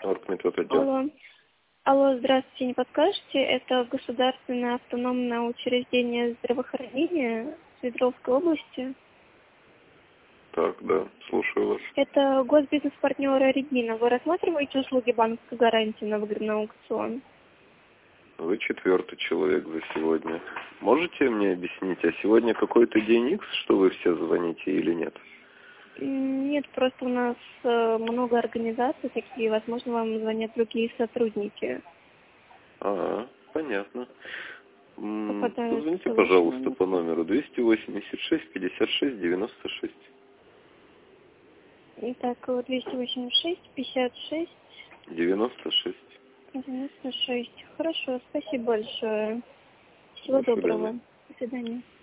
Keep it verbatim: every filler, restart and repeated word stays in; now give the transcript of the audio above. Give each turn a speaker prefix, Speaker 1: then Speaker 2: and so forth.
Speaker 1: Оргмедотдел.
Speaker 2: Алло. Алло, здравствуйте, не подскажете? Это государственное автономное учреждение здравоохранения Свердловской области.
Speaker 1: Так, да, слушаю вас.
Speaker 2: Это госбизнес-партнера Регина. Вы рассматриваете услуги банковской гарантии на выгодный аукцион?
Speaker 1: Вы четвертый человек за сегодня. Можете мне объяснить, а сегодня какой-то день икс, что вы все звоните или нет?
Speaker 2: М, Нет, просто у нас э, много организаций такие, возможно, вам звонят другие сотрудники.
Speaker 1: А, понятно. М,
Speaker 2: Попадают
Speaker 1: Позвоните,
Speaker 2: по
Speaker 1: пожалуйста,
Speaker 2: вашему.
Speaker 1: по номеру двести восемьдесят шесть пятьдесят шесть девяносто шесть.
Speaker 2: Итак, двести восемьдесят шесть пятьдесят шесть
Speaker 1: девяносто шесть.
Speaker 2: девяносто шесть. Хорошо, спасибо большое. Всего
Speaker 1: До свидания.
Speaker 2: доброго. До свидания.